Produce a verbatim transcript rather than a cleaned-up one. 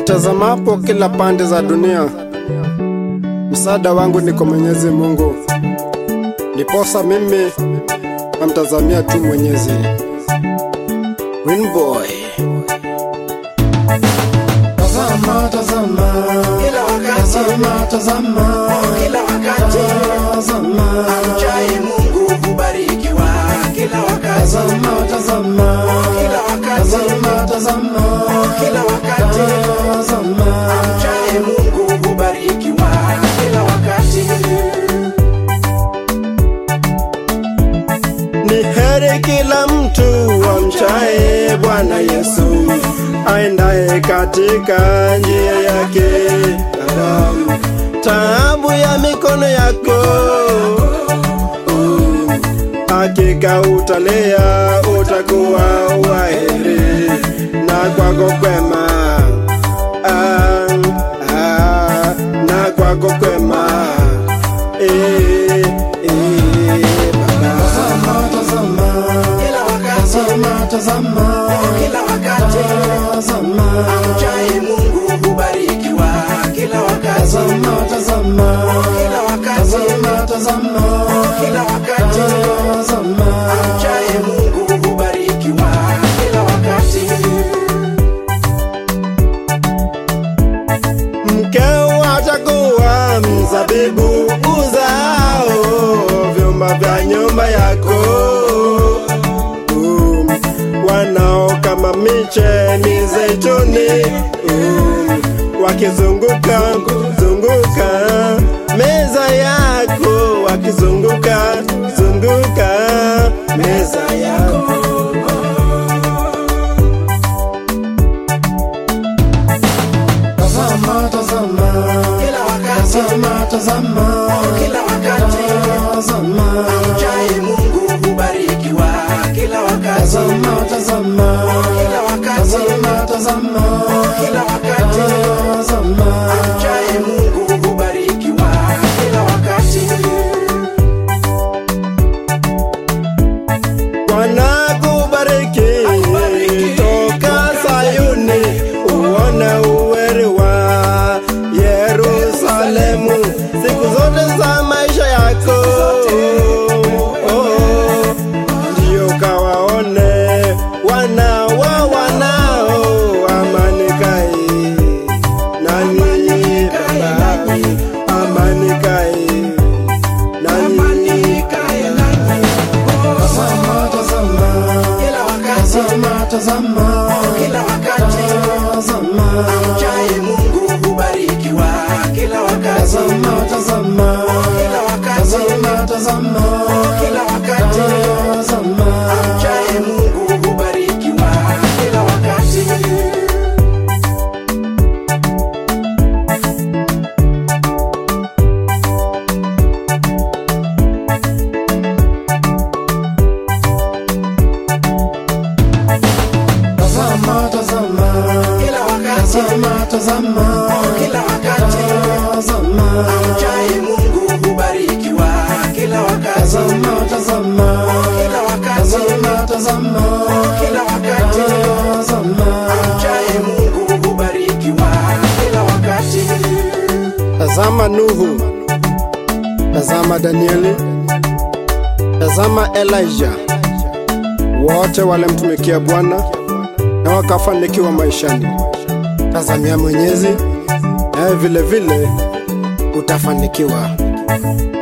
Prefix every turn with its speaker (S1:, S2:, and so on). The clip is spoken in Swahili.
S1: Nitazamapo kila pande za dunia, msaada wangu ni kwa Mwenyezi Mungu. Ndiposa mimi namtazamia tu Mwenyezi. Winboy.
S2: Tazama, tazama, kila wakati, tazama, tazama, kila wakati, tazama, amchaye Mungu hubarikiwa kila wakati. Tazama, tazama, kila wakati, tazama, tazama, kila wakati, tazama, amchaye Mungu hubarikiwa kila wakati.
S1: Ni heri kila mtu amchaye Bwana Yesu, aendaye katika njia yake. Tazama, taabu ya mikono yako, um, hakika utalea, utakuwa waheri na kwako kwema, ah, ah, na kwako kwema, eh, eh, baba.
S2: Tazama, kila wakati, tazama, tazama, kila wakati, tazama, amchaye Mungu hubarikiwa kila wakati. Tazama, tazama, kila wakati, tazama, tazama, kila wakati, tazama, amchaye Mungu hubarikiwa kila wakati.
S1: Mkeo atakuwa mzabibu uzao vyumba vya nyumba yako, um, wanao kama miche mizeituni, um, wakizunguka zunguka meza yako, wakizunguka zunguka meza yako.
S2: Tazama, tazama, kila wakati, tazama, tazama, kila wakati, tazama, amchaye Mungu hubarikiwa kila wakati. Tazama, tazama, kila wakati, tazama, tazama, kila wakati, tazama, amchaye Mungu hubarikiwa kila wakati.
S1: Bwana kubariki toka Sayuni, uone uweri wa Yerusalemu siku zote za maisha yako. Oh, ndio kawaone wana wa wanao, amani kai nani baba, amani kai nani.
S2: Tazama, tazama, kila wakati, tazama, tazama, kila wakati, tazama, amchaye Mungu hubarikiwa kila wakati. Tazama, tazama, kila wakati, tazama, tazama, kila wakati, tazama, amchaye Mungu hubarikiwa kila wakati. Tazama, tazama, kila wakati, tazama, tazama, kila wakati, tazama, amchaye Mungu hubarikiwa kila wakati. Tazama, tazama, kila wakati, tazama, tazama, kila wakati, tazama, amchaye Mungu hubarikiwa kila wakati.
S1: Tazama Nuhu, tazama Danieli, tazama Elijah, wote walimtumikia Bwana na wakafanikiwa maishani. Tazamia Mwenyezi, nawe vile vile utafanikiwa.